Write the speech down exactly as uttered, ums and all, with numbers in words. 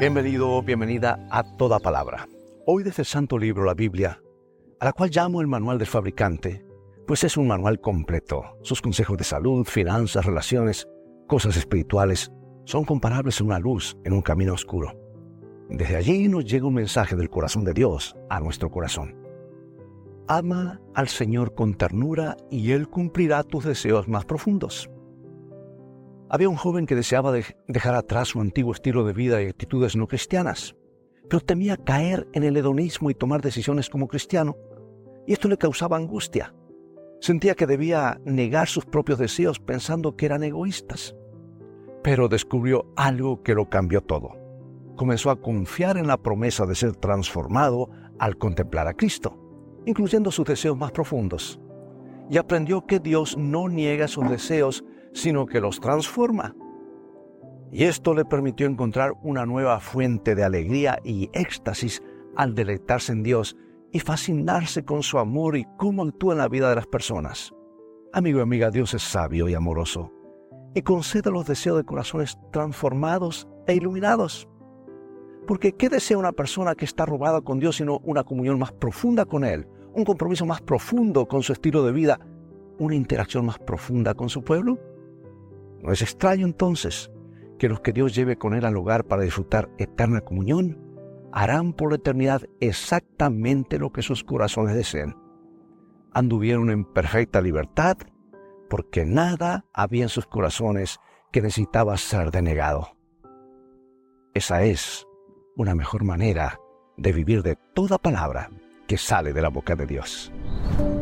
Bienvenido, bienvenida a Toda Palabra. Hoy desde el Santo Libro, la Biblia, a la cual llamo el manual del fabricante, pues es un manual completo. Sus consejos de salud, finanzas, relaciones, cosas espirituales, son comparables a una luz en un camino oscuro. Desde allí nos llega un mensaje del corazón de Dios a nuestro corazón. Ama al Señor con ternura y Él cumplirá tus deseos más profundos. Había un joven que deseaba de- dejar atrás su antiguo estilo de vida y actitudes no cristianas, pero temía caer en el hedonismo y tomar decisiones como cristiano, y esto le causaba angustia. Sentía que debía negar sus propios deseos pensando que eran egoístas. Pero descubrió algo que lo cambió todo. Comenzó a confiar en la promesa de ser transformado al contemplar a Cristo, incluyendo sus deseos más profundos. Y aprendió que Dios no niega sus deseos, sino que los transforma. Y esto le permitió encontrar una nueva fuente de alegría y éxtasis al deleitarse en Dios y fascinarse con su amor y cómo actúa en la vida de las personas. Amigo y amiga, Dios es sabio y amoroso, y concede los deseos de corazones transformados e iluminados. Porque ¿qué desea una persona que está robada con Dios sino una comunión más profunda con Él, un compromiso más profundo con su estilo de vida, una interacción más profunda con su pueblo? No es extraño entonces que los que Dios lleve con Él al hogar para disfrutar eterna comunión harán por la eternidad exactamente lo que sus corazones deseen. Anduvieron en perfecta libertad porque nada había en sus corazones que necesitaba ser denegado. Esa es una mejor manera de vivir de toda palabra que sale de la boca de Dios.